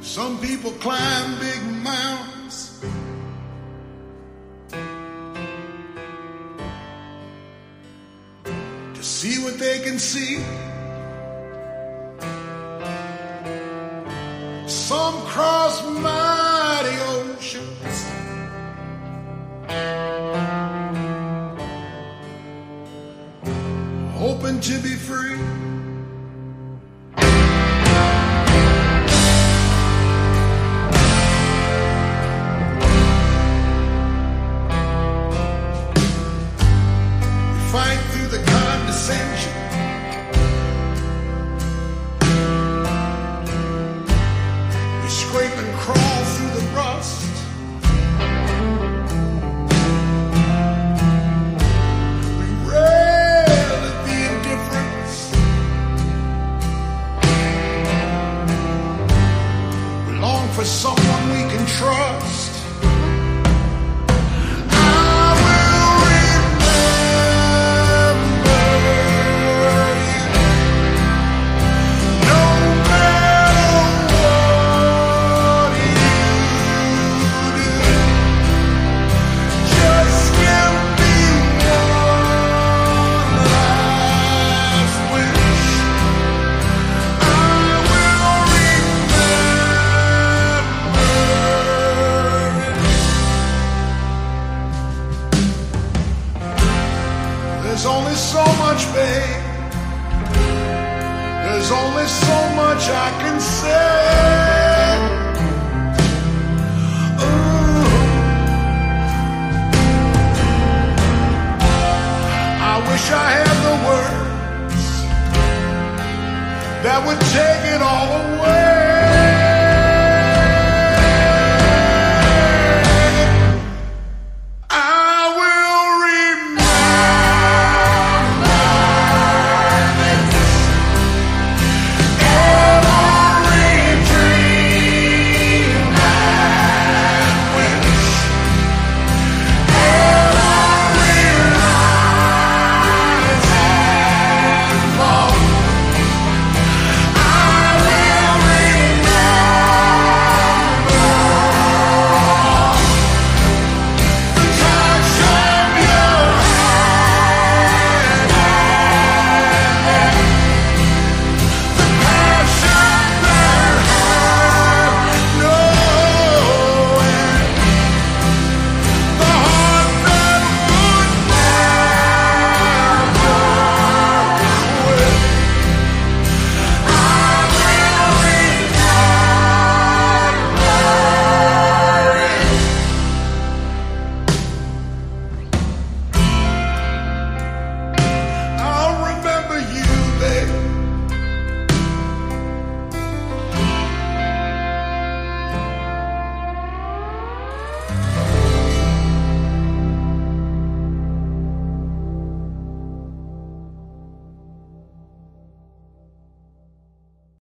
Some people climb big mountains. To see what they can see. Some cross mighty oceans. Hoping to be free. Fight through the condescension. We scrape and crawl through the rust. We rail at the indifference. We long for someone we can trust. There's only so much, babe. There's only so much I can say. Ooh. I wish I had the words that would take it all away.